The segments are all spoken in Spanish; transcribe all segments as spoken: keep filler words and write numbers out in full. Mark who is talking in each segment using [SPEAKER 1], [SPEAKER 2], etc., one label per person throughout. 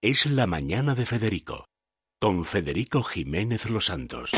[SPEAKER 1] es La Mañana de Federico, con Federico Jiménez Los Santos.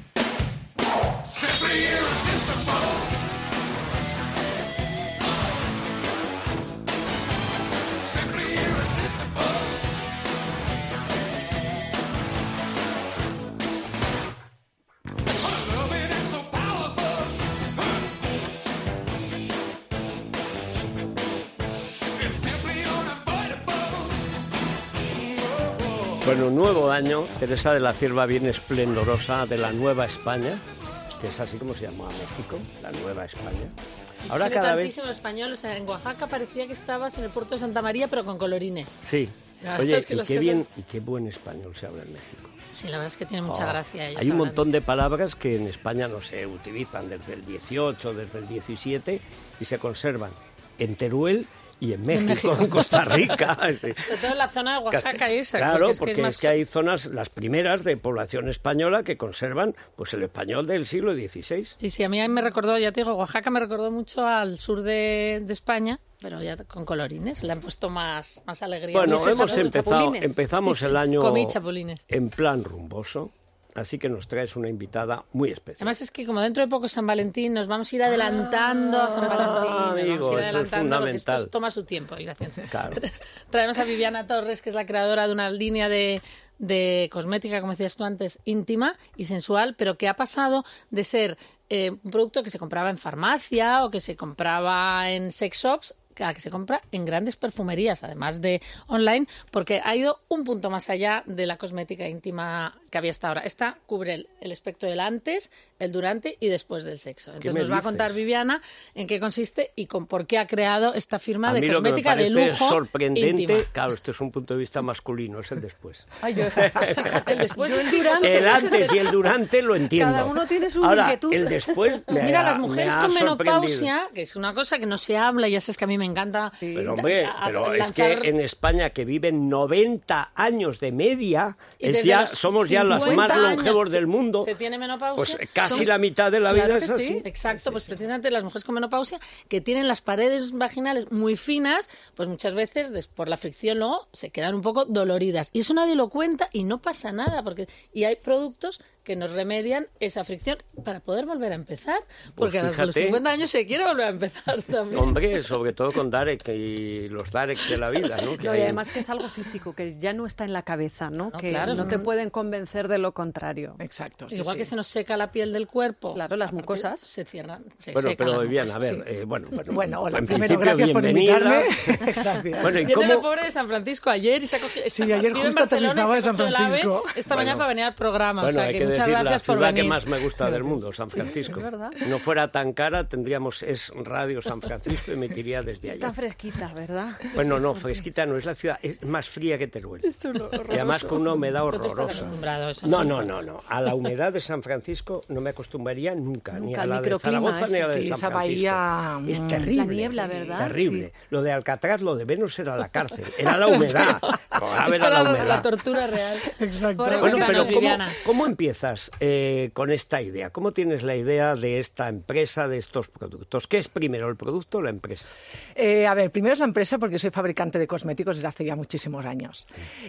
[SPEAKER 2] Bueno, un nuevo año. Teresa de la Cierva viene esplendorosa de la Nueva España, que es así como se llama México, la Nueva España.
[SPEAKER 3] Ahora Tiene cada tantísimo vez... español, o sea, en Oaxaca parecía que estabas en el puerto de Santa María, pero con colorines.
[SPEAKER 2] Sí. Oye, es que y qué cosas... bien y qué buen español se habla en México.
[SPEAKER 3] Sí, la verdad es que tiene mucha oh, gracia.
[SPEAKER 2] Hay un hablando. montón de palabras que en España no se utilizan desde el dieciocho, desde el diecisiete y se conservan en Teruel y en México, en, México. en Costa Rica.
[SPEAKER 3] Sobre todo en la zona de Oaxaca esa.
[SPEAKER 2] Claro,
[SPEAKER 3] porque, es
[SPEAKER 2] porque
[SPEAKER 3] que, es
[SPEAKER 2] es,
[SPEAKER 3] más...
[SPEAKER 2] que hay zonas, las primeras de población española, que conservan pues el español del siglo dieciséis.
[SPEAKER 3] Sí, sí, a mí me recordó, ya te digo, Oaxaca me recordó mucho al sur de, de España, pero ya con colorines, le han puesto más, más alegría.
[SPEAKER 2] Bueno, hemos empezado, empezamos el año
[SPEAKER 3] Comí chapulines.
[SPEAKER 2] En plan rumboso. Así que nos traes una invitada muy especial.
[SPEAKER 3] Además es que como dentro de poco es San Valentín, nos vamos a ir adelantando ah, a San Valentín.
[SPEAKER 2] Amigo,
[SPEAKER 3] vamos a ir
[SPEAKER 2] eso es fundamental.
[SPEAKER 3] Esto toma su tiempo. Y gracias.
[SPEAKER 2] Claro.
[SPEAKER 3] Traemos a Viviana Torres, que es la creadora de una línea de, de cosmética, como decías tú antes, íntima y sensual, pero que ha pasado de ser eh, un producto que se compraba en farmacia o que se compraba en sex shops a que se compra en grandes perfumerías, además de online, porque ha ido un punto más allá de la cosmética íntima que había hasta ahora. Esta cubre el, el espectro del antes, el durante y después del sexo. Entonces nos va dices? a contar Viviana en qué consiste y con por qué ha creado esta firma
[SPEAKER 2] a
[SPEAKER 3] de
[SPEAKER 2] mí
[SPEAKER 3] cosmética
[SPEAKER 2] lo que me
[SPEAKER 3] de lujo
[SPEAKER 2] sorprendente,
[SPEAKER 3] íntima.
[SPEAKER 2] Claro, esto es un punto de vista masculino, es el después.
[SPEAKER 3] Ay, yo, el después es
[SPEAKER 2] durante. El antes y el durante lo entiendo.
[SPEAKER 4] Cada uno tiene su
[SPEAKER 2] Ahora,
[SPEAKER 4] inquietud.
[SPEAKER 2] El después me
[SPEAKER 3] Mira,
[SPEAKER 2] ha,
[SPEAKER 3] las mujeres
[SPEAKER 2] me
[SPEAKER 3] con menopausia, que es una cosa que no se habla, ya sabes que a mí me encanta.
[SPEAKER 2] Sí. Pero hombre, pero es que en España, que viven noventa años de media, es ya, somos ya las más longevos del mundo.
[SPEAKER 3] Se tiene menopausia.
[SPEAKER 2] Pues casi
[SPEAKER 3] somos,
[SPEAKER 2] la mitad de la
[SPEAKER 3] claro
[SPEAKER 2] vida es así.
[SPEAKER 3] Sí, exacto,
[SPEAKER 2] sí,
[SPEAKER 3] pues
[SPEAKER 2] sí.
[SPEAKER 3] precisamente las mujeres con menopausia, que tienen las paredes vaginales muy finas, pues muchas veces por la fricción luego se quedan un poco doloridas. Y eso nadie lo cuenta y no pasa nada, porque y hay productos que nos remedian esa fricción para poder volver a empezar, porque pues a los cincuenta años se quiere volver a empezar también.
[SPEAKER 2] Hombre, sobre todo con Darek y los Darek de la vida, ¿no? Que
[SPEAKER 4] no,
[SPEAKER 2] hay...
[SPEAKER 4] Y además que es algo físico, que ya no está en la cabeza, ¿no?
[SPEAKER 3] no
[SPEAKER 4] que
[SPEAKER 3] claro,
[SPEAKER 4] no
[SPEAKER 3] un...
[SPEAKER 4] te pueden convencer de lo contrario.
[SPEAKER 3] Exacto. Sí, Igual sí. que se nos seca la piel del cuerpo.
[SPEAKER 4] Claro, las mucosas.
[SPEAKER 3] Se cierran, se
[SPEAKER 2] Bueno,
[SPEAKER 3] secan
[SPEAKER 2] pero
[SPEAKER 3] Viviana,
[SPEAKER 2] a ver,
[SPEAKER 3] sí.
[SPEAKER 2] eh, bueno, bueno,
[SPEAKER 5] bueno, hola,
[SPEAKER 2] en
[SPEAKER 5] primero
[SPEAKER 2] gracias
[SPEAKER 5] por invitarme. Gracias.
[SPEAKER 2] Bueno, ¿y
[SPEAKER 3] Viene
[SPEAKER 2] cómo...
[SPEAKER 3] la pobre de San Francisco ayer y se ha cogido...
[SPEAKER 5] Sí, ayer justo aterrizaba de San Francisco.
[SPEAKER 3] Esta
[SPEAKER 2] bueno,
[SPEAKER 3] mañana para venir al programa,
[SPEAKER 2] bueno,
[SPEAKER 3] o sea
[SPEAKER 2] hay
[SPEAKER 3] que,
[SPEAKER 2] que
[SPEAKER 3] muchas
[SPEAKER 2] decir,
[SPEAKER 3] gracias
[SPEAKER 2] la
[SPEAKER 3] por
[SPEAKER 2] ciudad
[SPEAKER 3] venir.
[SPEAKER 2] que más me gusta del mundo, San Francisco.
[SPEAKER 4] Sí, es verdad.
[SPEAKER 2] No fuera tan cara, tendríamos Es Radio San Francisco, emitiría desde allá.
[SPEAKER 4] Tan fresquita, ¿verdad?
[SPEAKER 2] Bueno, no, fresquita no es la ciudad, es más fría que Teruel. Y además con una humedad horrorosa.
[SPEAKER 3] Eso,
[SPEAKER 2] no, no, no, no. A la humedad de San Francisco no me acostumbraría nunca,
[SPEAKER 4] nunca
[SPEAKER 2] ni a la de Zaragoza ni a la de
[SPEAKER 5] sí,
[SPEAKER 2] San
[SPEAKER 5] esa
[SPEAKER 2] Francisco.
[SPEAKER 5] bahía,
[SPEAKER 2] es terrible.
[SPEAKER 4] La niebla, ¿verdad?
[SPEAKER 2] Terrible.
[SPEAKER 4] Sí.
[SPEAKER 2] Lo de Alcatraz, lo de menos era la cárcel, era la humedad. No, era la, humedad.
[SPEAKER 3] La tortura real.
[SPEAKER 5] Exacto.
[SPEAKER 2] Bueno, pero ¿cómo, ¿cómo empiezas eh, con esta idea? ¿Cómo tienes la idea de esta empresa, de estos productos? ¿Qué es primero, el producto o la empresa?
[SPEAKER 5] Eh, a ver, primero es la empresa porque soy fabricante de cosméticos desde hace ya muchísimos años.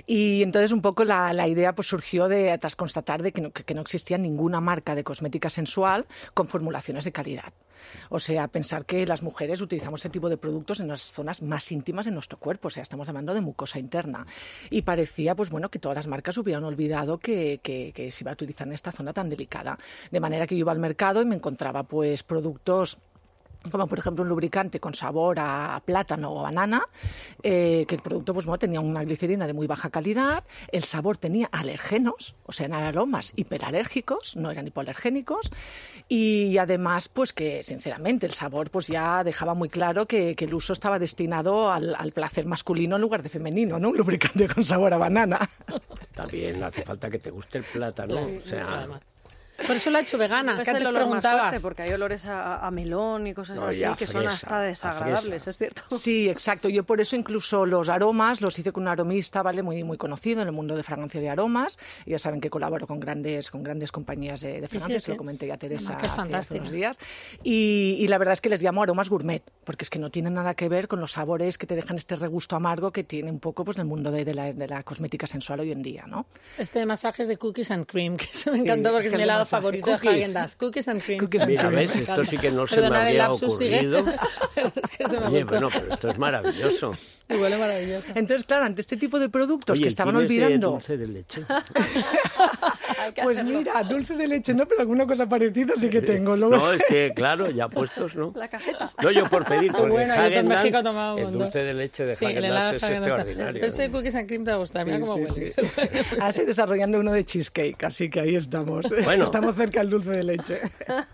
[SPEAKER 5] Y entonces un poco la, la idea pues surgió de, tras constatar de que no, que no existía ninguna marca de cosmética sensual con formulaciones de calidad. O sea, pensar que las mujeres utilizamos ese tipo de productos en las zonas más íntimas de nuestro cuerpo, o sea, estamos hablando de mucosa interna. Y parecía, pues bueno, que todas las marcas hubieran olvidado que, que, que se iba a utilizar en esta zona tan delicada. De manera que yo iba al mercado y me encontraba, pues, productos como por ejemplo un lubricante con sabor a plátano o banana, eh, que el producto pues, bueno, tenía una glicerina de muy baja calidad, el sabor tenía alergenos, o sea, eran aromas hiperalérgicos, no eran hipoalergénicos, y además, pues que sinceramente el sabor pues ya dejaba muy claro que, que el uso estaba destinado al, al placer masculino en lugar de femenino, ¿no? Un lubricante con sabor a banana.
[SPEAKER 2] También hace falta que te guste el plátano,
[SPEAKER 3] Sí,
[SPEAKER 2] o sea...
[SPEAKER 3] Por eso lo ha hecho vegana,
[SPEAKER 4] No
[SPEAKER 3] que
[SPEAKER 4] es el
[SPEAKER 3] antes
[SPEAKER 4] olor más
[SPEAKER 3] preguntabas.
[SPEAKER 4] fuerte, porque hay olores a, a melón y cosas
[SPEAKER 2] No,
[SPEAKER 4] así
[SPEAKER 2] y a
[SPEAKER 4] que son
[SPEAKER 2] fresa,
[SPEAKER 4] hasta
[SPEAKER 2] a
[SPEAKER 4] desagradables,
[SPEAKER 2] fresa.
[SPEAKER 4] es cierto.
[SPEAKER 5] Sí, exacto. Yo por eso incluso los aromas los hice con un aromista, ¿vale? Muy, muy conocido en el mundo de fragancias y aromas. Y ya saben que colaboro con grandes, con grandes compañías de, de fragancias,
[SPEAKER 3] sí,
[SPEAKER 5] que
[SPEAKER 3] sí.
[SPEAKER 5] lo comenté ya a Teresa
[SPEAKER 3] Una marca
[SPEAKER 5] hace, hace
[SPEAKER 3] fantástica.
[SPEAKER 5] unos días. Y, y la verdad es que les llamo aromas gourmet, porque es que no tienen nada que ver con los sabores que te dejan este regusto amargo que tiene un poco pues el mundo de, de, la, de la cosmética sensual hoy en día, ¿no?
[SPEAKER 3] Este de masajes de cookies and cream, que eso me encantó porque es
[SPEAKER 5] gel
[SPEAKER 3] mi
[SPEAKER 5] de
[SPEAKER 3] helado
[SPEAKER 5] masaje.
[SPEAKER 3] favorito de
[SPEAKER 2] Cookies.
[SPEAKER 3] Häagen-Dazs. Cookies and cream.
[SPEAKER 5] Cookies and
[SPEAKER 2] Mira,
[SPEAKER 5] cream.
[SPEAKER 2] ves,
[SPEAKER 3] Me
[SPEAKER 2] esto
[SPEAKER 3] encanta.
[SPEAKER 2] sí que no se
[SPEAKER 3] Perdonad
[SPEAKER 2] me
[SPEAKER 3] el
[SPEAKER 2] habría
[SPEAKER 3] lapsus, sigue.
[SPEAKER 2] ocurrido.
[SPEAKER 3] Pero es que se me
[SPEAKER 2] Oye,
[SPEAKER 3] gustó.
[SPEAKER 2] bueno, pero esto es maravilloso.
[SPEAKER 3] Y huele maravilloso.
[SPEAKER 5] Entonces, claro, ante este tipo de productos
[SPEAKER 2] Oye,
[SPEAKER 5] que estaban
[SPEAKER 2] ¿tienes de
[SPEAKER 5] olvidando...
[SPEAKER 2] dulce de leche?
[SPEAKER 5] Pues mira, dulce de leche no, pero alguna cosa parecida sí que tengo. Luego-
[SPEAKER 2] No, es que, claro, ya puestos, ¿no?
[SPEAKER 4] La cajeta.
[SPEAKER 2] No, yo por pedir, porque
[SPEAKER 3] Bueno, yo en
[SPEAKER 2] Häagen-Dazs,
[SPEAKER 3] México tomaba un
[SPEAKER 2] el
[SPEAKER 3] montón.
[SPEAKER 2] dulce de leche de
[SPEAKER 3] Sí, el helado
[SPEAKER 2] Häagen-Dazs
[SPEAKER 3] de
[SPEAKER 2] es
[SPEAKER 3] Häagen-Dazs.
[SPEAKER 2] extraordinario.
[SPEAKER 3] Pero este de cookies and cream te va a gustar, mira
[SPEAKER 5] Sí,
[SPEAKER 3] cómo
[SPEAKER 5] sí,
[SPEAKER 3] huele.
[SPEAKER 5] sí. Así desarrollando uno de cheesecake, así que ahí estamos.
[SPEAKER 2] Bueno.
[SPEAKER 5] Estamos cerca del dulce de leche.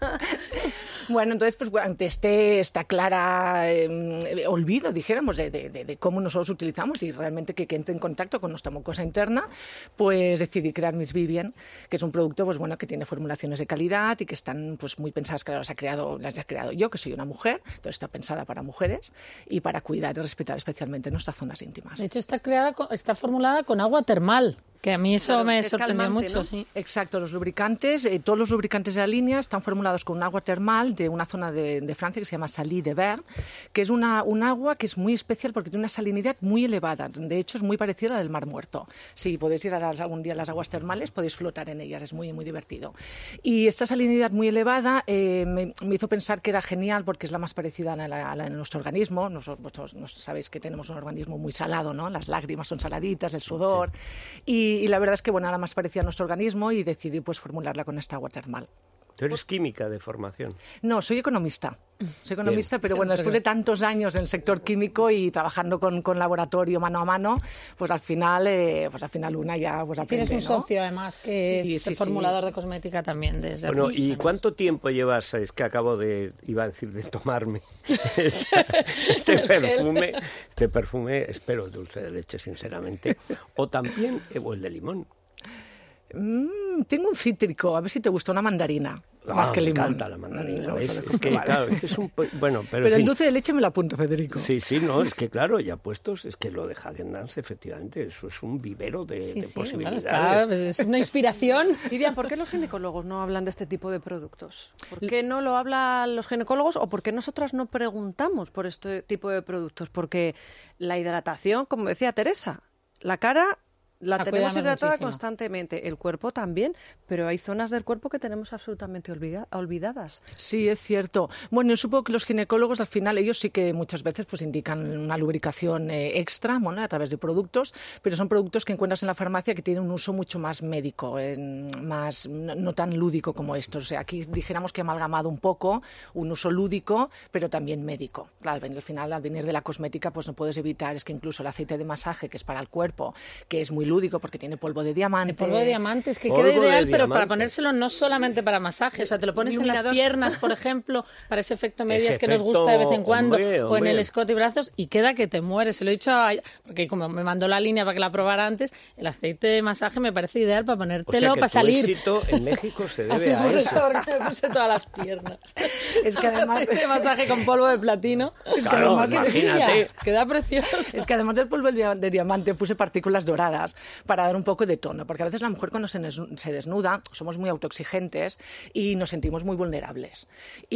[SPEAKER 5] Bueno, entonces, pues bueno, ante este, esta clara eh, olvido, dijéramos, de, de, de cómo nosotros utilizamos y realmente que, que entre en contacto con nuestra mucosa interna, pues decidí crear Miss Vivian, que es un producto pues bueno que tiene formulaciones de calidad y que están pues muy pensadas, que las, ha creado, las he creado yo, que soy una mujer, entonces está pensada para mujeres y para cuidar y respetar especialmente nuestras zonas íntimas.
[SPEAKER 3] De hecho, está creada, con- está formulada con agua termal, que a mí eso
[SPEAKER 4] Claro,
[SPEAKER 3] me
[SPEAKER 4] es
[SPEAKER 3] sorprendió
[SPEAKER 4] calmante,
[SPEAKER 3] mucho,
[SPEAKER 4] ¿no?
[SPEAKER 3] sí.
[SPEAKER 5] Exacto, los lubricantes, eh, todos los lubricantes de la línea están formulados con un agua termal de una zona de, de Francia que se llama Saly de Ver, que es una, un agua que es muy especial porque tiene una salinidad muy elevada. De hecho, es muy parecida a la del Mar Muerto. Si podéis ir a las, algún día a las aguas termales, podéis flotar en ellas, es muy, muy divertido. Y esta salinidad muy elevada eh, me, me hizo pensar que era genial porque es la más parecida a la, a la de nuestro organismo. Nosotros, vosotros nos sabéis que tenemos un organismo muy salado, ¿no? Las lágrimas son saladitas, el sudor. Y, y la verdad es que, bueno, nada más parecía a nuestro organismo y decidí pues formularla con esta agua termal.
[SPEAKER 2] Tú eres química de formación.
[SPEAKER 5] No, soy economista. Soy economista,
[SPEAKER 2] Bien.
[SPEAKER 5] pero bueno, después de tantos años en el sector químico y trabajando con, con laboratorio mano a mano, pues al final, eh, pues al final una ya pues aprende,
[SPEAKER 3] Tienes un
[SPEAKER 5] ¿no?
[SPEAKER 3] socio, además, que
[SPEAKER 5] Sí,
[SPEAKER 3] es
[SPEAKER 5] sí,
[SPEAKER 3] formulador
[SPEAKER 5] sí.
[SPEAKER 3] de cosmética también desde
[SPEAKER 2] Bueno,
[SPEAKER 3] hace
[SPEAKER 2] ¿y
[SPEAKER 3] muchos años.
[SPEAKER 2] cuánto tiempo llevas? Es que acabo de, iba a decir, de tomarme esta- este perfume, este perfume, espero el dulce de leche, sinceramente, o también eh, o el de limón.
[SPEAKER 5] Mm, tengo un cítrico, a ver si te gusta una mandarina,
[SPEAKER 2] Ah,
[SPEAKER 5] más que
[SPEAKER 2] me
[SPEAKER 5] limón.
[SPEAKER 2] encanta la mandarina,
[SPEAKER 5] Mm,
[SPEAKER 2] ¿ves?
[SPEAKER 5] vamos a
[SPEAKER 2] Es que,
[SPEAKER 5] comprobar.
[SPEAKER 2] claro, este es un... po- Bueno, pero,
[SPEAKER 5] Pero
[SPEAKER 2] en
[SPEAKER 5] el
[SPEAKER 2] fin.
[SPEAKER 5] dulce de leche me lo apunto, Federico.
[SPEAKER 2] Sí, sí, no, es que claro, ya puestos, es que lo de Häagen-Dazs, efectivamente, eso es un vivero de,
[SPEAKER 3] Sí,
[SPEAKER 2] de
[SPEAKER 3] sí, bueno,
[SPEAKER 2] posibilidades.
[SPEAKER 3] está, pues, es una inspiración.
[SPEAKER 4] Vivian, ¿por qué los ginecólogos no hablan de este tipo de productos? ¿Por qué no lo hablan los ginecólogos o por qué nosotras no preguntamos por este tipo de productos? Porque la hidratación, como decía Teresa, la cara la
[SPEAKER 3] La
[SPEAKER 4] tenemos
[SPEAKER 3] cuidamos
[SPEAKER 4] hidratada
[SPEAKER 3] muchísimo.
[SPEAKER 4] constantemente, el cuerpo también, pero hay zonas del cuerpo que tenemos absolutamente olvida- olvidadas.
[SPEAKER 5] Sí, es cierto. Bueno, yo supongo que los ginecólogos al final, ellos sí que muchas veces pues indican una lubricación eh, extra, bueno, a través de productos, pero son productos que encuentras en la farmacia que tienen un uso mucho más médico, en- más no, no tan lúdico como estos. O sea, aquí dijéramos que he amalgamado un poco un uso lúdico, pero también médico. Claro, al final, al venir de la cosmética, pues no puedes evitar, es que incluso el aceite de masaje, que es para el cuerpo, que es muy lúdico porque tiene polvo de diamante.
[SPEAKER 3] El polvo de diamante es que
[SPEAKER 2] Polvo
[SPEAKER 3] queda
[SPEAKER 2] de
[SPEAKER 3] ideal, pero
[SPEAKER 2] diamante.
[SPEAKER 3] para ponérselo no solamente para masaje, o sea, te lo pones en las
[SPEAKER 4] Iluminador.
[SPEAKER 3] piernas, por ejemplo, para ese efecto medias
[SPEAKER 2] Ese
[SPEAKER 3] que nos
[SPEAKER 2] efecto,
[SPEAKER 3] gusta de vez en cuando,
[SPEAKER 2] hombre,
[SPEAKER 3] o en
[SPEAKER 2] hombre.
[SPEAKER 3] el escote y brazos, y queda que te mueres. Se lo he dicho a... porque como me mandó la línea para que la probara antes, el aceite de masaje me parece ideal para
[SPEAKER 2] O sea
[SPEAKER 3] ponértelo,
[SPEAKER 2] que
[SPEAKER 3] para
[SPEAKER 2] tu
[SPEAKER 3] salir.
[SPEAKER 2] éxito en México se debe
[SPEAKER 3] Así
[SPEAKER 2] a
[SPEAKER 3] por
[SPEAKER 2] eso.
[SPEAKER 3] eso, porque me puse todas las piernas.
[SPEAKER 5] Es que además-
[SPEAKER 3] Este masaje con polvo de platino.
[SPEAKER 2] Claro,
[SPEAKER 3] ¡Qué
[SPEAKER 2] imagínate.
[SPEAKER 3] maravilla! Queda precioso.
[SPEAKER 5] Es que además del polvo de dia- de diamante puse partículas doradas para dar un poco de tono, porque a veces la mujer cuando se, nes- se desnuda somos muy autoexigentes y nos sentimos muy vulnerables.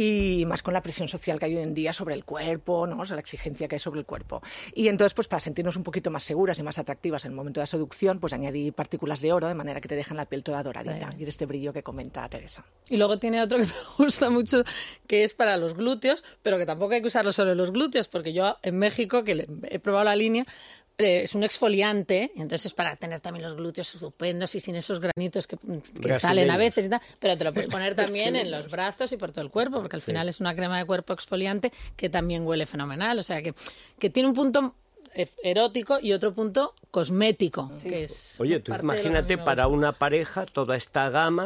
[SPEAKER 5] Y más con la presión social que hay hoy en día sobre el cuerpo, ¿no? O sea, la exigencia que hay sobre el cuerpo. Y entonces, pues para sentirnos un poquito más seguras y más atractivas en el momento de la seducción, pues añadí partículas de oro de manera que te dejan la piel toda doradita y este brillo que comenta Teresa.
[SPEAKER 3] Y luego tiene otro que me gusta mucho, que es para los glúteos, pero que tampoco hay que usarlo solo en los glúteos, porque yo en México, que le- he probado la línea, eh, es un exfoliante, y entonces es para tener también los glúteos estupendos y sin esos granitos que, que
[SPEAKER 2] Brasileños.
[SPEAKER 3] salen a veces y tal, pero te lo puedes poner también en los brazos y por todo el cuerpo, porque al final es una crema de cuerpo exfoliante que también huele fenomenal, o sea que, que tiene un punto eh, erótico y otro punto cosmético, que es
[SPEAKER 2] Oye, tú
[SPEAKER 3] parte de lo que a mí
[SPEAKER 2] imagínate
[SPEAKER 3] me
[SPEAKER 2] para
[SPEAKER 3] gusta.
[SPEAKER 2] una pareja toda esta gama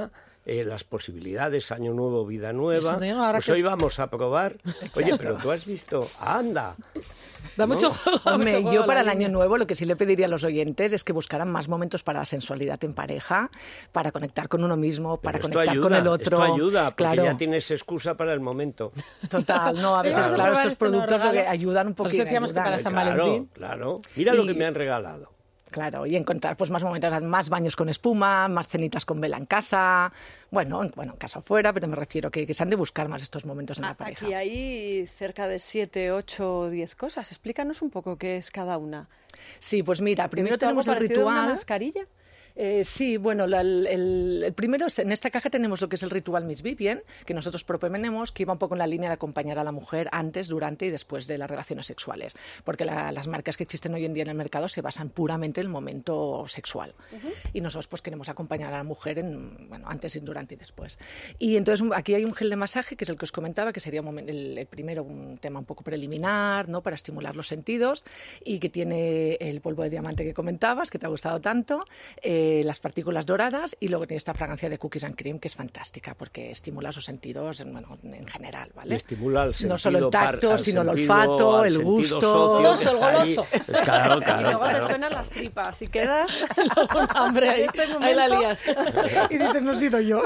[SPEAKER 2] eh, las posibilidades, año nuevo, vida nueva.
[SPEAKER 3] Eso digo, ahora
[SPEAKER 2] pues
[SPEAKER 3] que-
[SPEAKER 2] hoy vamos a probar. Oye, pero tú has visto, anda.
[SPEAKER 3] Da
[SPEAKER 2] ¿no?
[SPEAKER 3] mucho juego. da
[SPEAKER 5] Hombre,
[SPEAKER 3] mucho juego
[SPEAKER 5] yo
[SPEAKER 3] la
[SPEAKER 5] para el
[SPEAKER 3] línea.
[SPEAKER 5] año nuevo lo que sí le pediría a los oyentes es que buscaran más momentos para la sensualidad en pareja, para conectar con uno mismo, para
[SPEAKER 2] Pero esto
[SPEAKER 5] conectar
[SPEAKER 2] ayuda,
[SPEAKER 5] con el otro.
[SPEAKER 2] Esto ayuda, porque
[SPEAKER 5] claro,
[SPEAKER 2] ya tienes excusa para el momento.
[SPEAKER 5] total, no, a veces,
[SPEAKER 3] Vamos a
[SPEAKER 5] claro,
[SPEAKER 3] probar
[SPEAKER 5] estos
[SPEAKER 3] este nuevo
[SPEAKER 5] productos lo que
[SPEAKER 3] regalo.
[SPEAKER 5] ayudan un
[SPEAKER 3] Por eso
[SPEAKER 5] poquito.
[SPEAKER 3] decíamos que
[SPEAKER 5] ayudan.
[SPEAKER 3] para San
[SPEAKER 2] claro,
[SPEAKER 3] Valentín.
[SPEAKER 2] claro. Mira lo
[SPEAKER 5] Y-
[SPEAKER 2] que me han regalado.
[SPEAKER 5] Claro, y encontrar pues más momentos, más baños con espuma, más cenitas con vela en casa, bueno, en, bueno, en casa o fuera, pero me refiero que, que se han de buscar más estos momentos en la pareja.
[SPEAKER 4] Aquí hay cerca de siete, ocho, diez cosas. Explícanos un poco qué es cada una.
[SPEAKER 5] Sí, pues mira,
[SPEAKER 4] He
[SPEAKER 5] primero
[SPEAKER 4] visto algo
[SPEAKER 5] tenemos el
[SPEAKER 4] parecido a una
[SPEAKER 5] ritual.
[SPEAKER 4] mascarilla.
[SPEAKER 5] Eh, sí, bueno, la- el, el- el primero, es- en esta caja tenemos lo que es el ritual Miss Vivian, que nosotros proponemos, que iba un poco en la línea de acompañar a la mujer antes, durante y después de las relaciones sexuales, porque la- las marcas que existen hoy en día en el mercado se basan puramente en el momento sexual. Y nosotros pues queremos acompañar a la mujer en, bueno, antes, durante y después. Y entonces un- aquí hay un gel de masaje, que es el que os comentaba, que sería un momen- el, el primero un tema un poco preliminar, ¿no?, para estimular los sentidos, y que tiene el polvo de diamante que comentabas, que te ha gustado tanto, eh, las partículas doradas, y luego tiene esta fragancia de cookies and cream, que es fantástica, porque estimula sus sentidos, bueno, en general, ¿vale?
[SPEAKER 2] Y estimula el sentido
[SPEAKER 5] No solo el
[SPEAKER 2] par-
[SPEAKER 5] tacto,
[SPEAKER 2] al
[SPEAKER 5] sino el
[SPEAKER 2] sentido-
[SPEAKER 5] olfato,
[SPEAKER 2] al
[SPEAKER 5] el
[SPEAKER 2] sentido
[SPEAKER 5] gusto.
[SPEAKER 2] socio que
[SPEAKER 3] Goloso, el
[SPEAKER 2] está ahí.
[SPEAKER 3] goloso.
[SPEAKER 2] Claro,
[SPEAKER 4] Y
[SPEAKER 2] claro,
[SPEAKER 4] luego te
[SPEAKER 2] claro.
[SPEAKER 4] suenan las tripas y quedas...
[SPEAKER 3] Hombre, ahí,
[SPEAKER 4] este
[SPEAKER 3] ahí la
[SPEAKER 4] momento-
[SPEAKER 3] lías.
[SPEAKER 5] Y dices, no he sido yo.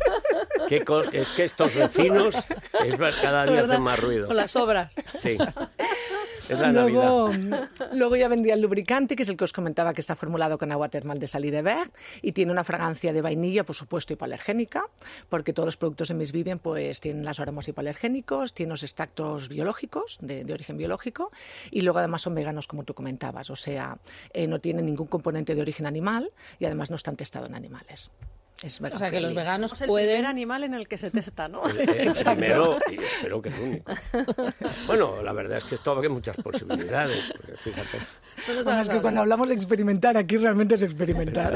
[SPEAKER 2] Qué cos- es que estos vecinos es ver- cada día
[SPEAKER 3] ¿Verdad?
[SPEAKER 2] hacen más ruido.
[SPEAKER 3] Con las obras.
[SPEAKER 2] Sí. Es la Navidad.
[SPEAKER 5] Luego, luego ya vendría el lubricante, que es el que os comentaba, que está formulado con agua termal de Sal y de Berg, y tiene una fragancia de vainilla, por supuesto, hipoalergénica, porque todos los productos de Miss Vivian pues, tienen los aromas hipoalergénicos, tienen los extractos biológicos, de, de origen biológico, y luego además son veganos, como tú comentabas, o sea, eh, no tienen ningún componente de origen animal y además no están testados en animales. Es
[SPEAKER 3] O sea, que los
[SPEAKER 5] vegan-friendly.
[SPEAKER 3] veganos
[SPEAKER 4] Es el
[SPEAKER 3] pueden...
[SPEAKER 4] primer animal en el que se testa, ¿no?
[SPEAKER 2] El, el primero, y espero que el único. Bueno, la verdad es que esto abre muchas posibilidades, porque fíjate.
[SPEAKER 3] No nos
[SPEAKER 5] Bueno,
[SPEAKER 3] hagas
[SPEAKER 5] es que
[SPEAKER 3] hablar.
[SPEAKER 5] cuando hablamos de experimentar, aquí realmente es experimentar.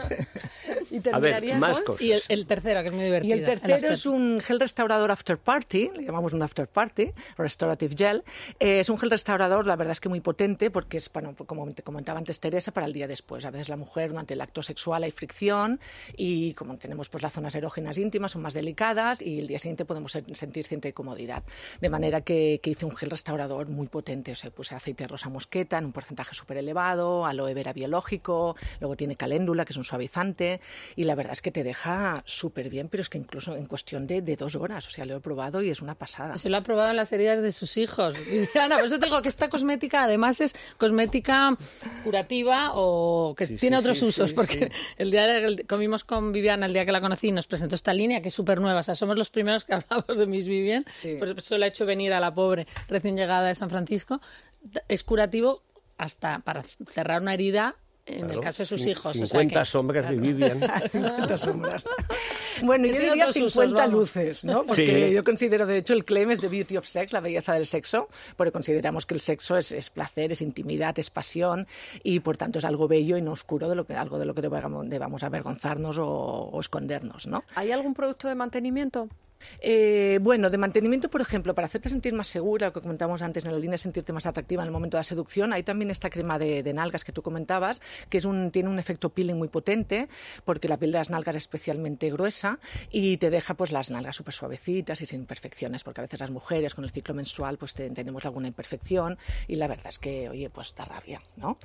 [SPEAKER 4] Y
[SPEAKER 2] A ver,
[SPEAKER 4] terminaríamos-
[SPEAKER 2] más cosas.
[SPEAKER 3] Y el, el tercero, que es muy
[SPEAKER 5] Y
[SPEAKER 3] divertido.
[SPEAKER 5] el tercero
[SPEAKER 3] after.
[SPEAKER 5] es un gel restaurador after party, le llamamos un after party, restorative gel. Eh, es un gel restaurador, la verdad es que muy potente, porque es, bueno, como te comentaba antes Teresa, para el día después. A veces la mujer durante el acto sexual hay fricción y como tenemos pues las zonas erógenas íntimas son más delicadas y el día siguiente podemos sen- sentir cierta incomodidad. De manera que, que hice un gel restaurador muy potente, o sea, puse aceite de rosa mosqueta en un porcentaje súper elevado, aloe vera biológico, luego tiene caléndula, que es un suavizante, y la verdad es que te deja súper bien, pero es que incluso en cuestión de, de dos horas, o sea, lo he probado y es una pasada.
[SPEAKER 3] Se lo ha probado en las heridas de sus hijos. Viviana, por eso te digo que esta cosmética además es cosmética curativa o que
[SPEAKER 2] Sí,
[SPEAKER 3] tiene
[SPEAKER 2] sí,
[SPEAKER 3] otros
[SPEAKER 2] sí,
[SPEAKER 3] usos,
[SPEAKER 2] sí,
[SPEAKER 3] porque
[SPEAKER 2] sí.
[SPEAKER 3] el día el- comimos con Viviana el día que la conocí y nos presentó esta línea que es súper nueva. O sea, somos los primeros que hablamos de Miss Vivian,
[SPEAKER 5] Sí.
[SPEAKER 3] por eso le ha hecho venir a la pobre recién llegada de San Francisco. Es curativo hasta para cerrar una herida en
[SPEAKER 2] Claro,
[SPEAKER 3] el caso de sus
[SPEAKER 2] cin-
[SPEAKER 3] hijos. o sea
[SPEAKER 2] cincuenta
[SPEAKER 3] que-
[SPEAKER 2] sombras de Vivian.
[SPEAKER 5] cincuenta sombras. Bueno,
[SPEAKER 3] Que
[SPEAKER 5] yo
[SPEAKER 3] tiene
[SPEAKER 5] diría
[SPEAKER 3] otros usos,
[SPEAKER 5] cincuenta
[SPEAKER 3] vamos.
[SPEAKER 5] luces, ¿no? Porque
[SPEAKER 2] Sí.
[SPEAKER 5] yo considero, de hecho, el claim es The Beauty of Sex, la belleza del sexo, porque consideramos que el sexo es, es placer, es intimidad, es pasión y, por tanto, es algo bello y no oscuro, de lo que, algo de lo que debamos, debamos avergonzarnos o, o escondernos, ¿no?
[SPEAKER 4] ¿Hay algún producto de mantenimiento?
[SPEAKER 5] Eh, bueno, de mantenimiento, por ejemplo, para hacerte sentir más segura, lo que comentábamos antes, en la línea de sentirte más atractiva en el momento de la seducción, hay también esta crema de, de nalgas que tú comentabas, que es un, tiene un efecto peeling muy potente, porque la piel de las nalgas es especialmente gruesa y te deja pues las nalgas súper suavecitas y sin imperfecciones, porque a veces las mujeres con el ciclo menstrual pues te- tenemos alguna imperfección y la verdad es que, oye, pues da rabia, ¿no?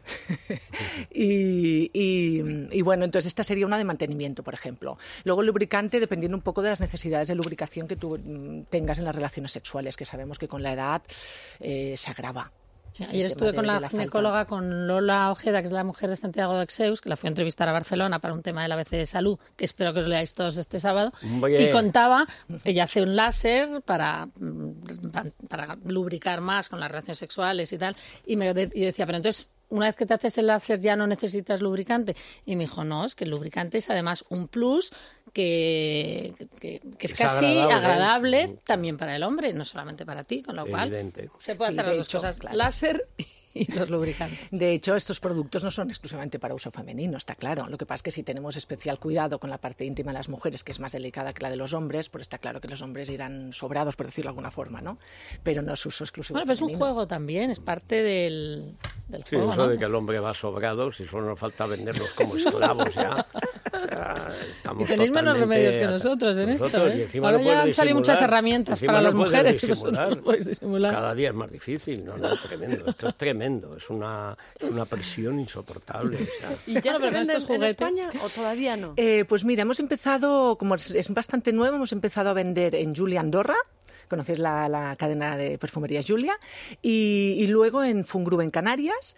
[SPEAKER 5] y, y- y bueno, entonces esta sería una de mantenimiento, por ejemplo. Luego el lubricante, dependiendo un poco de las necesidades de lubricación que tú mm, tengas en las relaciones sexuales, que sabemos que con la edad eh, se agrava.
[SPEAKER 3] Sí,
[SPEAKER 5] el
[SPEAKER 3] ayer
[SPEAKER 5] tema
[SPEAKER 3] estuve
[SPEAKER 5] de-
[SPEAKER 3] con
[SPEAKER 5] de
[SPEAKER 3] la,
[SPEAKER 5] la falta.
[SPEAKER 3] ginecóloga, con Lola Ojeda, que es la mujer de Santiago de Exeus, que la fui a entrevistar a Barcelona para un tema del A B C de salud, que espero que os leáis todos este sábado.
[SPEAKER 2] Oye.
[SPEAKER 3] Y contaba, ella hace un láser para, mm, para lubricar más con las relaciones sexuales y tal. Y, me, de- y yo decía, pero entonces, una vez que te haces el láser ya no necesitas lubricante. Y me dijo, no, es que el lubricante es además un plus que, que, que es,
[SPEAKER 2] Es
[SPEAKER 3] casi
[SPEAKER 2] agradable.
[SPEAKER 3] agradable, también para el hombre, no solamente para ti, con lo cual
[SPEAKER 2] Evidente.
[SPEAKER 3] se puede
[SPEAKER 5] Sí,
[SPEAKER 3] hacer
[SPEAKER 5] de
[SPEAKER 3] las dos
[SPEAKER 5] hecho,
[SPEAKER 3] cosas,
[SPEAKER 5] claro.
[SPEAKER 3] láser y los lubricantes.
[SPEAKER 5] De hecho, estos productos no son exclusivamente para uso femenino, está claro. Lo que pasa es que si tenemos especial cuidado con la parte íntima de las mujeres, que es más delicada que la de los hombres, pues está claro que los hombres irán sobrados, por decirlo de alguna forma, ¿no? Pero no es uso exclusivo
[SPEAKER 3] Bueno, pero es un
[SPEAKER 5] femenino.
[SPEAKER 3] juego también, es parte del, del
[SPEAKER 2] Sí,
[SPEAKER 3] juego,
[SPEAKER 2] eso
[SPEAKER 3] ¿no?
[SPEAKER 2] de que el hombre va sobrado, si solo nos falta venderlos como esclavos ya. O sea,
[SPEAKER 3] y tenéis menos remedios que nosotros en
[SPEAKER 2] nosotros,
[SPEAKER 3] esto, ¿eh? Ahora ya han salido muchas herramientas para las mujeres. Vosotros no podéis disimular.
[SPEAKER 2] Cada día es más difícil. No, no, tremendo. Esto es tremendo. Es una, es una presión insoportable. O sea.
[SPEAKER 4] ¿Y ya se venden en España o todavía no?
[SPEAKER 5] Eh, pues mira, hemos empezado, como es, es bastante nuevo, hemos empezado a vender en Julia Andorra. Conocéis la, la cadena de perfumería Julia, y, y luego en Fungru en Canarias,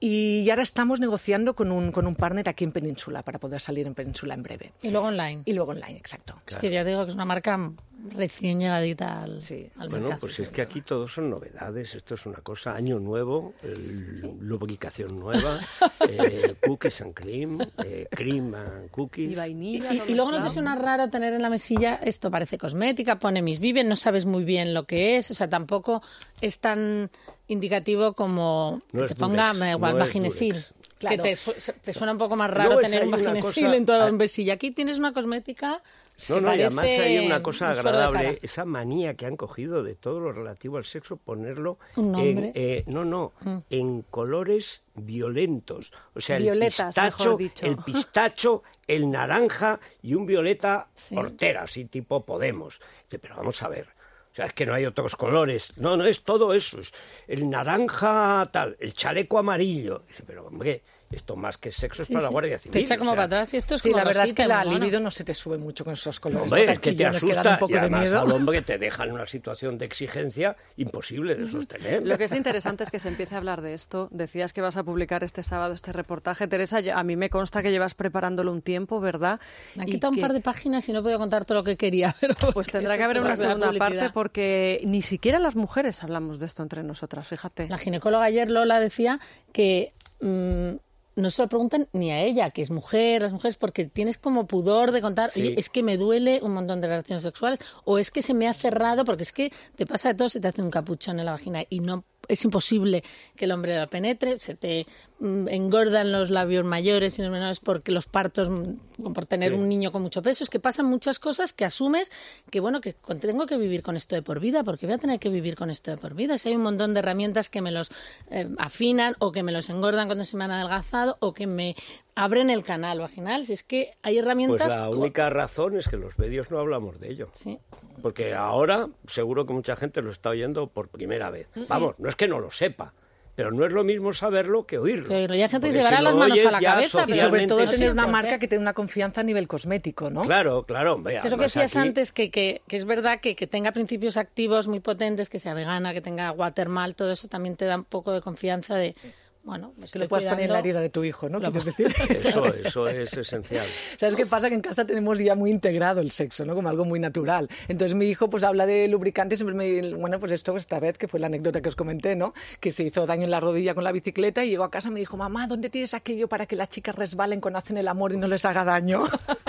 [SPEAKER 5] y ahora estamos negociando con un, con un partner aquí en Península para poder salir en Península en breve.
[SPEAKER 3] Y luego online.
[SPEAKER 5] Y luego online, exacto.
[SPEAKER 3] Es que ya digo que es una marca recién llegadita al,
[SPEAKER 5] sí.
[SPEAKER 3] al
[SPEAKER 2] Bueno,
[SPEAKER 3] mercado.
[SPEAKER 2] pues es que aquí todo son novedades, esto es una cosa, año nuevo, el, sí. lubricación nueva, eh, cookies and cream, eh, cream and cookies.
[SPEAKER 4] Y vainilla.
[SPEAKER 3] Y, y, y luego no te suena raro tener en la mesilla, esto parece cosmética, pone Miss Vivian, no sabes muy bien lo que es, o sea, tampoco es tan indicativo como
[SPEAKER 2] no
[SPEAKER 3] que te ponga
[SPEAKER 2] Durex,
[SPEAKER 3] igual
[SPEAKER 2] no
[SPEAKER 3] vaginesil.
[SPEAKER 5] Claro.
[SPEAKER 3] Que te, te suena un poco más raro
[SPEAKER 2] no,
[SPEAKER 3] tener un vaginesil
[SPEAKER 2] cosa,
[SPEAKER 3] en toda la mesilla. Aquí tienes una cosmética.
[SPEAKER 2] No, no, y además hay una cosa
[SPEAKER 3] un
[SPEAKER 2] agradable, esa manía que han cogido de todo lo relativo al sexo, ponerlo
[SPEAKER 3] ¿Un nombre?
[SPEAKER 2] en, eh, no, no, mm. en colores violentos. O sea,
[SPEAKER 4] Violetas,
[SPEAKER 2] el pistacho,
[SPEAKER 4] dicho.
[SPEAKER 2] el pistacho, el naranja y un violeta
[SPEAKER 3] sí.
[SPEAKER 2] hortera, así tipo Podemos. Dice, pero vamos a ver. O sea, es que no hay otros colores. No, no, es todo eso. Es el naranja tal, el chaleco amarillo. Dice, pero hombre, esto más que sexo es
[SPEAKER 3] sí,
[SPEAKER 2] para
[SPEAKER 3] sí.
[SPEAKER 2] la Guardia Civil.
[SPEAKER 3] Te echa como
[SPEAKER 2] o sea,
[SPEAKER 3] para atrás y esto es
[SPEAKER 5] sí,
[SPEAKER 3] como
[SPEAKER 5] la verdad
[SPEAKER 3] rosita,
[SPEAKER 5] es que la
[SPEAKER 3] bueno.
[SPEAKER 5] libido no se te sube mucho con esos colores.
[SPEAKER 2] Hombre, es que te asusta
[SPEAKER 5] que un poco
[SPEAKER 2] y además
[SPEAKER 5] de miedo.
[SPEAKER 2] al hombre te deja en una situación de exigencia imposible de sostener.
[SPEAKER 4] Lo que es interesante es que se empiece a hablar de esto. Decías que vas a publicar este sábado este reportaje. Teresa, a mí me consta que llevas preparándolo un tiempo, ¿verdad?
[SPEAKER 3] Me han
[SPEAKER 4] y
[SPEAKER 3] quitado
[SPEAKER 4] que...
[SPEAKER 3] un par de páginas y no he podido contar todo lo que quería. Pero
[SPEAKER 4] pues tendrá que haber una segunda parte porque ni siquiera las mujeres hablamos de esto entre nosotras, fíjate.
[SPEAKER 3] La ginecóloga ayer, Lola, decía que... Mmm, no se lo preguntan ni a ella, que es mujer, las mujeres, porque tienes como pudor de contar,
[SPEAKER 2] sí.
[SPEAKER 3] oye, es que me duele un montón de relaciones sexuales, o es que se me ha cerrado, porque es que te pasa de todo, se te hace un capuchón en la vagina y no es imposible que el hombre la penetre, se te mm, engordan los labios mayores y los menores porque los partos, mm, por tener sí. un niño con mucho peso, es que pasan muchas cosas que asumes que, bueno, que tengo que vivir con esto de por vida, porque voy a tener que vivir con esto de por vida. Si hay un montón de herramientas que me los eh, afinan o que me los engordan cuando se me han adelgazado o que me abren el canal vaginal, si es que hay herramientas...
[SPEAKER 2] Pues la única razón es que los medios no hablamos de ello.
[SPEAKER 3] Sí.
[SPEAKER 2] Porque ahora seguro que mucha gente lo está oyendo por primera vez. Sí. Vamos, no es que no lo sepa, pero no es lo mismo saberlo que oírlo.
[SPEAKER 3] Que oírlo. Y hay gente que se
[SPEAKER 2] si
[SPEAKER 3] llevará las manos a la cabeza.
[SPEAKER 5] Y sobre todo
[SPEAKER 3] no
[SPEAKER 5] tener una
[SPEAKER 3] sí,
[SPEAKER 5] marca que te dé una confianza a nivel cosmético, ¿no?
[SPEAKER 2] Claro, claro. Vea,
[SPEAKER 3] que es lo que decías
[SPEAKER 2] aquí...
[SPEAKER 3] antes, que, que, que es verdad que, que tenga principios activos muy potentes, que sea vegana, que tenga watermal, todo eso también te da un poco de confianza de... Bueno, me
[SPEAKER 5] que lo puedas poner en la herida de tu hijo, ¿no? ¿Quieres decir?
[SPEAKER 2] Eso, eso es esencial.
[SPEAKER 5] ¿Sabes qué pasa? Que en casa tenemos ya muy integrado el sexo, ¿no? Como algo muy natural. Entonces mi hijo pues habla de lubricantes y siempre me dice, bueno, pues esto esta vez, que fue la anécdota que os comenté, ¿no? Que se hizo daño en la rodilla con la bicicleta y llegó a casa y me dijo, mamá, ¿dónde tienes aquello para que las chicas resbalen cuando hacen el amor y no les haga daño?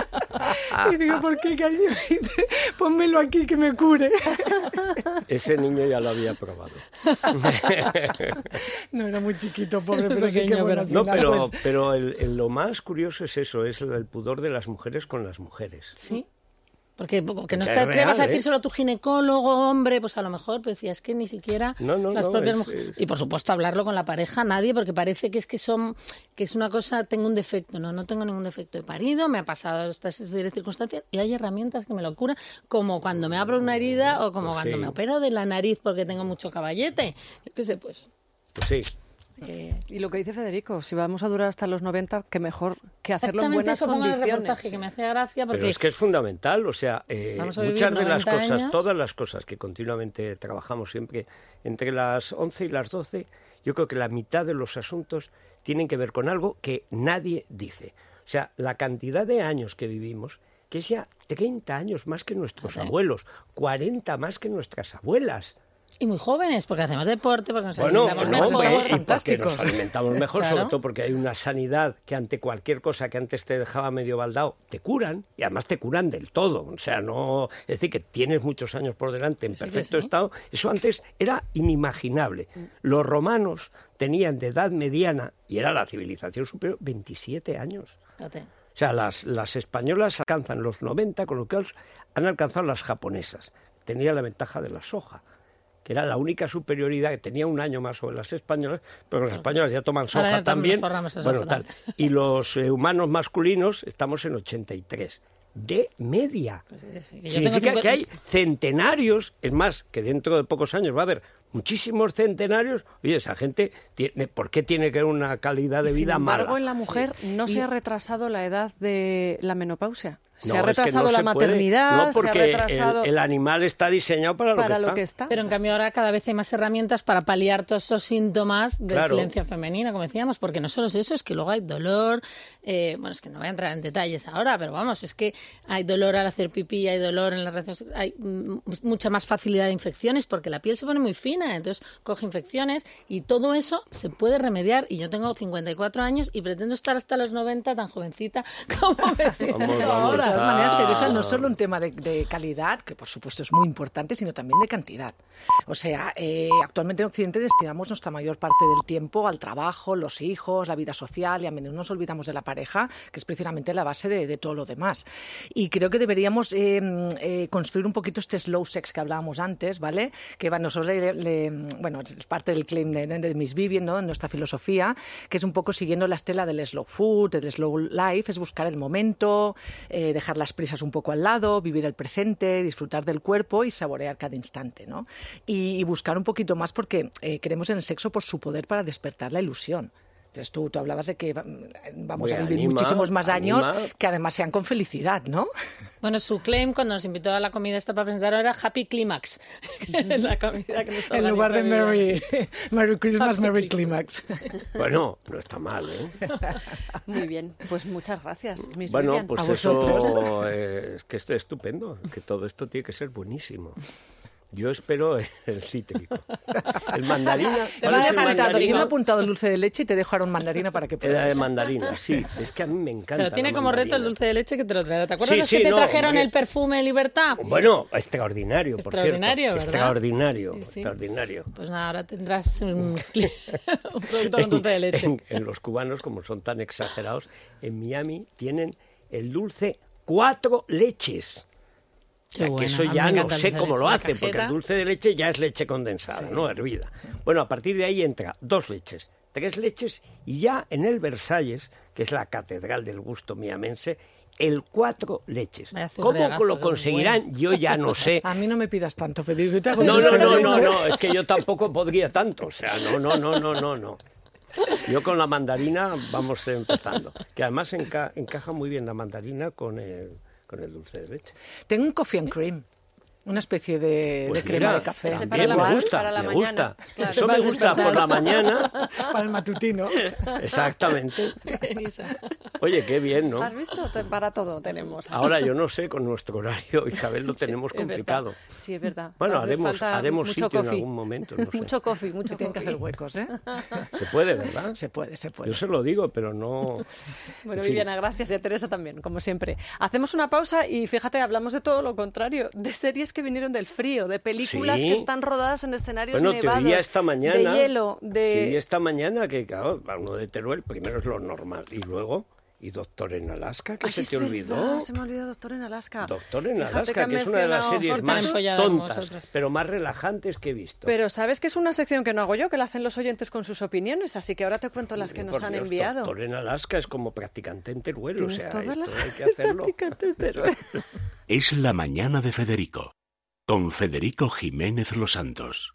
[SPEAKER 5] Y digo, ¿por qué, cariño? Y dice, pónmelo aquí que me cure.
[SPEAKER 2] Ese niño ya lo había probado.
[SPEAKER 5] No, era muy chiquito, pobre, pero
[SPEAKER 3] pequeño,
[SPEAKER 5] sí que bueno,
[SPEAKER 3] pero...
[SPEAKER 5] al final,
[SPEAKER 2] No, pero,
[SPEAKER 5] pues...
[SPEAKER 2] pero el, el, lo más curioso es eso, es el, el pudor de las mujeres con las mujeres.
[SPEAKER 3] Sí. Porque, porque no
[SPEAKER 2] es
[SPEAKER 3] te atrevas
[SPEAKER 2] real,
[SPEAKER 3] a decir
[SPEAKER 2] ¿eh?
[SPEAKER 3] solo a tu ginecólogo, hombre, pues a lo mejor pues decías que ni siquiera
[SPEAKER 2] no, no,
[SPEAKER 3] las
[SPEAKER 2] no,
[SPEAKER 3] propias
[SPEAKER 2] es,
[SPEAKER 3] mujeres.
[SPEAKER 2] Es...
[SPEAKER 3] Y por supuesto hablarlo con la pareja, nadie, porque parece que es que son que es una cosa, tengo un defecto. No, no tengo ningún defecto. He parido, me ha pasado estas circunstancias y hay herramientas que me lo curan, como cuando me abro una herida o como
[SPEAKER 2] pues
[SPEAKER 3] cuando
[SPEAKER 2] sí.
[SPEAKER 3] me opero de la nariz porque tengo mucho caballete. Yo qué sé, pues...
[SPEAKER 2] Pues sí.
[SPEAKER 3] Que...
[SPEAKER 4] Y lo que dice Federico, si vamos a durar hasta los noventa, que mejor que hacerlo en buenas
[SPEAKER 3] eso
[SPEAKER 4] condiciones.
[SPEAKER 3] El reportaje, que me hace gracia porque...
[SPEAKER 2] Pero es que es fundamental, o sea, eh, muchas de las cosas,
[SPEAKER 3] años.
[SPEAKER 2] todas las cosas que continuamente trabajamos siempre entre las once y las doce, yo creo que la mitad de los asuntos tienen que ver con algo que nadie dice. O sea, la cantidad de años que vivimos, que es ya treinta años más que nuestros
[SPEAKER 3] ¿Okay?
[SPEAKER 2] abuelos, cuarenta más que nuestras abuelas.
[SPEAKER 3] Y muy jóvenes, porque hacemos deporte, porque nos
[SPEAKER 2] bueno,
[SPEAKER 3] alimentamos
[SPEAKER 2] no,
[SPEAKER 3] mejor.
[SPEAKER 2] y porque nos alimentamos mejor,
[SPEAKER 3] Claro.
[SPEAKER 2] sobre todo porque hay una sanidad que ante cualquier cosa que antes te dejaba medio baldao, te curan, y además te curan del todo. O sea, no, es decir, que tienes muchos años por delante en
[SPEAKER 3] Sí,
[SPEAKER 2] perfecto
[SPEAKER 3] sí.
[SPEAKER 2] estado. Eso antes era inimaginable. Los romanos tenían de edad mediana, y era la civilización superior, veintisiete años.
[SPEAKER 3] Fíjate.
[SPEAKER 2] O sea, las, las españolas alcanzan los noventa, con lo que han alcanzado las japonesas. Tenía la ventaja de la soja, que era la única superioridad, que tenía un año más sobre las españolas, pero las españolas ya toman soja
[SPEAKER 3] ya
[SPEAKER 2] también.
[SPEAKER 3] Bueno,
[SPEAKER 2] tal. Y los eh, humanos masculinos estamos en ochenta y tres. De media.
[SPEAKER 3] Pues sí, sí, que
[SPEAKER 2] Significa
[SPEAKER 3] cinco...
[SPEAKER 2] que hay centenarios, es más, que dentro de pocos años va a haber muchísimos centenarios. Oye, esa gente, tiene, ¿por qué tiene que haber una calidad de vida mala?
[SPEAKER 4] Sin embargo, en la mujer
[SPEAKER 2] sí.
[SPEAKER 4] no
[SPEAKER 2] y...
[SPEAKER 4] se ha retrasado la edad de la menopausia. Se
[SPEAKER 2] no,
[SPEAKER 4] ha retrasado
[SPEAKER 2] es que no
[SPEAKER 4] la
[SPEAKER 2] se puede.
[SPEAKER 4] maternidad,
[SPEAKER 2] No, porque
[SPEAKER 4] se ha retrasado...
[SPEAKER 2] el, el animal está diseñado para,
[SPEAKER 4] para
[SPEAKER 2] lo, que,
[SPEAKER 4] lo que
[SPEAKER 2] está.
[SPEAKER 4] está.
[SPEAKER 3] Pero en cambio ahora cada vez hay más herramientas para paliar todos esos síntomas de
[SPEAKER 2] Claro.
[SPEAKER 3] silencio femenina, como decíamos, porque no solo es eso, es que luego hay dolor, eh, bueno, es que no voy a entrar en detalles ahora, pero vamos, es que hay dolor al hacer pipí, hay dolor en las relaciones, hay mm, mucha más facilidad de infecciones porque la piel se pone muy fina, entonces coge infecciones y todo eso se puede remediar. Y yo tengo cincuenta y cuatro años y pretendo estar hasta los noventa tan jovencita como me siento
[SPEAKER 2] Vamos, vamos,
[SPEAKER 3] ahora.
[SPEAKER 5] De todas maneras, Teresa, no es solo un tema de, de calidad, que por supuesto es muy importante, sino también de cantidad. O sea, eh, actualmente en Occidente destinamos nuestra mayor parte del tiempo al trabajo, los hijos, la vida social, y a menudo nos olvidamos de la pareja, que es precisamente la base de, de todo lo demás. Y creo que deberíamos eh, eh, construir un poquito este slow sex que hablábamos antes, ¿vale? Que va, nosotros le, le, bueno, es parte del claim de, de Miss Vivian, ¿no? En nuestra filosofía, que es un poco siguiendo la estela del slow food, del slow life, es buscar el momento, eh, dejar las prisas un poco al lado, vivir el presente, disfrutar del cuerpo y saborear cada instante, ¿no? Y, y buscar un poquito más porque eh, creemos en el sexo por su poder para despertar la ilusión. Entonces tú, tú hablabas de que vamos
[SPEAKER 2] Muy
[SPEAKER 5] a vivir
[SPEAKER 2] anima,
[SPEAKER 5] muchísimos más
[SPEAKER 2] anima.
[SPEAKER 5] años que además sean con felicidad, ¿no?
[SPEAKER 3] Bueno, su claim cuando nos invitó a la comida esta para presentar era Happy Climax. La comida que nos
[SPEAKER 5] En lugar de
[SPEAKER 3] organiza
[SPEAKER 5] Merry, Merry Christmas,
[SPEAKER 3] Happy
[SPEAKER 5] Merry
[SPEAKER 3] Climax.
[SPEAKER 5] Climax.
[SPEAKER 2] Bueno, no está mal, ¿eh?
[SPEAKER 4] Muy bien, pues muchas gracias, Miss
[SPEAKER 2] Bueno,
[SPEAKER 4] Vivian.
[SPEAKER 2] pues
[SPEAKER 5] A
[SPEAKER 2] eso
[SPEAKER 5] vosotros.
[SPEAKER 2] eh, es que esto es estupendo, que todo esto tiene que ser buenísimo. Yo espero el cítrico. El mandarina.
[SPEAKER 3] Te
[SPEAKER 2] ¿cuál
[SPEAKER 3] va a
[SPEAKER 2] es el
[SPEAKER 3] dejar el
[SPEAKER 5] Yo me he
[SPEAKER 2] mandarina?
[SPEAKER 5] apuntado el dulce de leche y te dejo ahora un mandarina para que
[SPEAKER 2] Era de
[SPEAKER 5] puedas.
[SPEAKER 2] mandarina, sí. Es que a mí me encanta.
[SPEAKER 3] Pero tiene
[SPEAKER 2] la
[SPEAKER 3] como reto el
[SPEAKER 2] mandarina.
[SPEAKER 3] dulce de leche que te lo traerá. ¿Te acuerdas
[SPEAKER 2] Sí,
[SPEAKER 3] los
[SPEAKER 2] sí,
[SPEAKER 3] que te
[SPEAKER 2] no,
[SPEAKER 3] trajeron
[SPEAKER 2] hombre.
[SPEAKER 3] el perfume Libertad?
[SPEAKER 2] Bueno, extraordinario, por
[SPEAKER 3] Extraordinario,
[SPEAKER 2] cierto.
[SPEAKER 3] ¿verdad?
[SPEAKER 2] Extraordinario,
[SPEAKER 3] Sí, sí.
[SPEAKER 2] extraordinario.
[SPEAKER 3] Pues nada, ahora tendrás un, un producto con dulce de leche.
[SPEAKER 2] En, en los cubanos, como son tan exagerados, en Miami tienen el dulce cuatro leches. O sea,
[SPEAKER 3] Qué
[SPEAKER 2] que
[SPEAKER 3] bueno.
[SPEAKER 2] eso
[SPEAKER 3] A mí
[SPEAKER 2] ya
[SPEAKER 3] me
[SPEAKER 2] no
[SPEAKER 3] encanta el
[SPEAKER 2] sé
[SPEAKER 3] dulce de
[SPEAKER 2] cómo
[SPEAKER 3] leche,
[SPEAKER 2] lo
[SPEAKER 3] la
[SPEAKER 2] hacen, porque el
[SPEAKER 3] cajeta.
[SPEAKER 2] dulce de leche ya es leche condensada, no hervida. Bueno, a partir de ahí entra dos leches, tres leches y ya en el Versalles, que es la catedral del gusto miamense, el cuatro leches.
[SPEAKER 3] Vaya
[SPEAKER 2] ¿Cómo
[SPEAKER 3] zurriagazo,
[SPEAKER 2] lo
[SPEAKER 3] qué
[SPEAKER 2] conseguirán?
[SPEAKER 3] bueno.
[SPEAKER 2] Yo ya no sé.
[SPEAKER 5] A mí no me pidas tanto, Federico. yo te hago
[SPEAKER 2] No,
[SPEAKER 5] el
[SPEAKER 2] no,
[SPEAKER 5] dulce
[SPEAKER 2] no,
[SPEAKER 5] de
[SPEAKER 2] no,
[SPEAKER 5] leche.
[SPEAKER 2] no, es que yo tampoco podría tanto, o sea, no, no, no, no, no, no. Yo con la mandarina vamos empezando, que además enca- encaja muy bien la mandarina con el, con el dulce de leche.
[SPEAKER 5] Tengo un coffee and cream. Una especie de,
[SPEAKER 2] Pues
[SPEAKER 5] de crema
[SPEAKER 2] mira,
[SPEAKER 5] de café.
[SPEAKER 4] Ese
[SPEAKER 2] también
[SPEAKER 4] para la
[SPEAKER 2] me
[SPEAKER 4] ma-
[SPEAKER 2] gusta,
[SPEAKER 4] para la
[SPEAKER 2] me
[SPEAKER 4] mañana.
[SPEAKER 2] gusta.
[SPEAKER 4] Claro.
[SPEAKER 2] Eso me
[SPEAKER 3] Para
[SPEAKER 2] gusta por
[SPEAKER 3] despertar.
[SPEAKER 2] la mañana,
[SPEAKER 5] Para el matutino.
[SPEAKER 2] exactamente.
[SPEAKER 3] Isa.
[SPEAKER 2] Oye, qué bien, ¿no?
[SPEAKER 4] ¿Has visto? Te- Para todo tenemos.
[SPEAKER 2] Ahora yo no sé, con nuestro horario, Isabel, lo tenemos
[SPEAKER 4] Es
[SPEAKER 2] complicado.
[SPEAKER 4] verdad. Sí, es verdad.
[SPEAKER 2] Bueno,
[SPEAKER 4] Hace
[SPEAKER 2] haremos,
[SPEAKER 4] falta
[SPEAKER 2] haremos
[SPEAKER 4] mucho
[SPEAKER 2] sitio en
[SPEAKER 4] coffee.
[SPEAKER 2] algún momento, no sé.
[SPEAKER 4] Mucho coffee, mucho
[SPEAKER 5] Tienen que
[SPEAKER 4] coffee.
[SPEAKER 5] hacer huecos, ¿eh?
[SPEAKER 2] Se puede, ¿verdad?
[SPEAKER 5] Se puede, se puede.
[SPEAKER 2] Yo se lo digo, pero no...
[SPEAKER 4] Bueno,
[SPEAKER 2] En fin.
[SPEAKER 4] Viviana, gracias. Y a Teresa también, como siempre. Hacemos una pausa y fíjate, hablamos de todo lo contrario. De series que vinieron del frío, de películas
[SPEAKER 2] Sí.
[SPEAKER 4] que están rodadas en escenarios
[SPEAKER 2] Bueno, te
[SPEAKER 4] nevados,
[SPEAKER 2] oía esta mañana,
[SPEAKER 4] de hielo,
[SPEAKER 2] te
[SPEAKER 4] de...
[SPEAKER 2] oía esta mañana que, claro, para uno de Teruel primero es lo normal y luego, ¿y Doctor en Alaska? ¿Qué
[SPEAKER 4] Ay,
[SPEAKER 2] se
[SPEAKER 4] es
[SPEAKER 2] te
[SPEAKER 4] verdad,
[SPEAKER 2] olvidó?
[SPEAKER 4] se me olvidó Doctor en Alaska.
[SPEAKER 2] Doctor en
[SPEAKER 4] Fíjate
[SPEAKER 2] Alaska,
[SPEAKER 4] han
[SPEAKER 2] que es una de las
[SPEAKER 4] mencionado
[SPEAKER 2] series
[SPEAKER 3] Fortuna
[SPEAKER 2] más
[SPEAKER 3] Empollada como
[SPEAKER 2] tontas,
[SPEAKER 3] vosotros.
[SPEAKER 2] pero más relajantes que he visto.
[SPEAKER 4] Pero sabes que es una sección que no hago yo, que la hacen los oyentes con sus opiniones, así que ahora te cuento las que nos
[SPEAKER 2] Por
[SPEAKER 4] han
[SPEAKER 2] Dios,
[SPEAKER 4] enviado.
[SPEAKER 2] Doctor en Alaska es como practicante en Teruel, o
[SPEAKER 4] Tienes
[SPEAKER 2] sea,
[SPEAKER 4] toda
[SPEAKER 2] esto
[SPEAKER 4] la
[SPEAKER 2] hay que hacerlo.
[SPEAKER 4] práctica de Teruel.
[SPEAKER 1] Es la mañana de Federico, con Federico Jiménez Los Santos.